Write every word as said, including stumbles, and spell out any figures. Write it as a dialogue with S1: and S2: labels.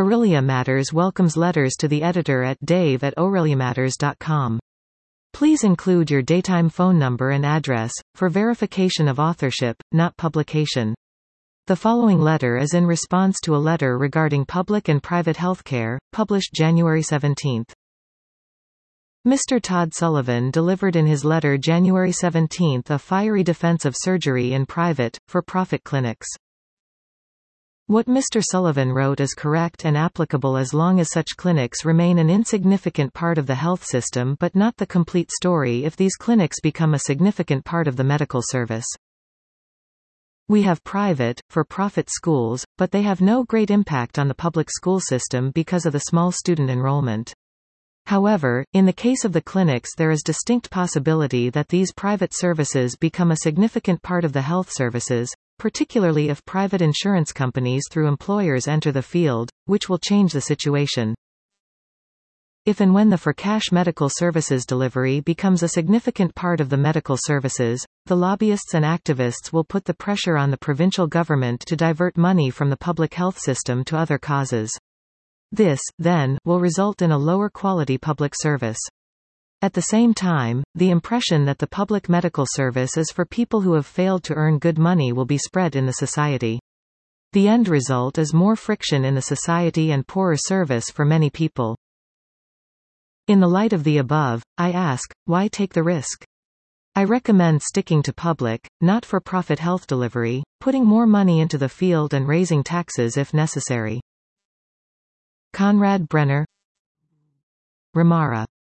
S1: Aurelia Matters welcomes letters to the editor at dave at aureliamatters dot com. Please include your daytime phone number and address, for verification of authorship, not publication. The following letter is in response to a letter regarding public and private healthcare, published January seventeenth. Mister Todd Sullivan delivered in his letter January seventeenth a fiery defense of surgery in private, for-profit clinics. What Mister Sullivan wrote is correct and applicable as long as such clinics remain an insignificant part of the health system but not the complete story if these clinics become a significant part of the medical service. We have private, for-profit schools, but they have no great impact on the public school system because of the small student enrollment. However, in the case of the clinics there is distinct possibility that these private services become a significant part of the health services, particularly if private insurance companies through employers enter the field, which will change the situation. If and when the for-cash medical services delivery becomes a significant part of the medical services, the lobbyists and activists will put the pressure on the provincial government to divert money from the public health system to other causes. This, then, will result in a lower quality public service. At the same time, the impression that the public medical service is for people who have failed to earn good money will be spread in the society. The end result is more friction in the society and poorer service for many people. In the light of the above, I ask, why take the risk? I recommend sticking to public, not-for-profit health delivery, putting more money into the field and raising taxes if necessary. Conrad Brenner, Ramara.